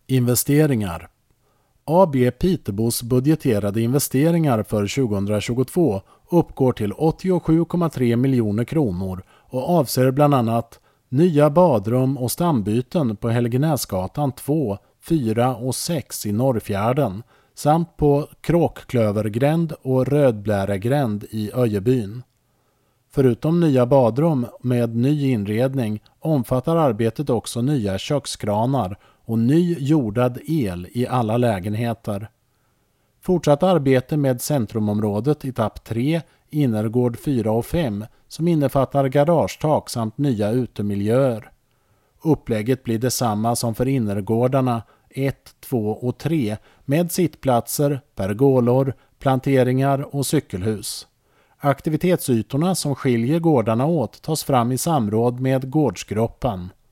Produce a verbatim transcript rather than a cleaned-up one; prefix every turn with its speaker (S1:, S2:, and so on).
S1: Investeringar. A B Pitebos budgeterade investeringar för tjugohundratjugotvå uppgår till åttiosju komma tre miljoner kronor och avser bland annat nya badrum och stambyten på Helgenäsgatan två, fyra och sex i Norrfjärden samt på Kråkklövergränd och Rödbläregränd i Öjebyn. Förutom nya badrum med ny inredning omfattar arbetet också nya kökskranar och ny jordad el i alla lägenheter. Fortsatt arbete med centrumområdet i etapp tre, innergård fyra och fem som innefattar garagetak samt nya utemiljöer. Upplägget blir detsamma som för innergårdarna ett, två och tre med sittplatser, pergolor, planteringar och cykelhus. Aktivitetsytorna som skiljer gårdarna åt tas fram i samråd med gårdsgruppen.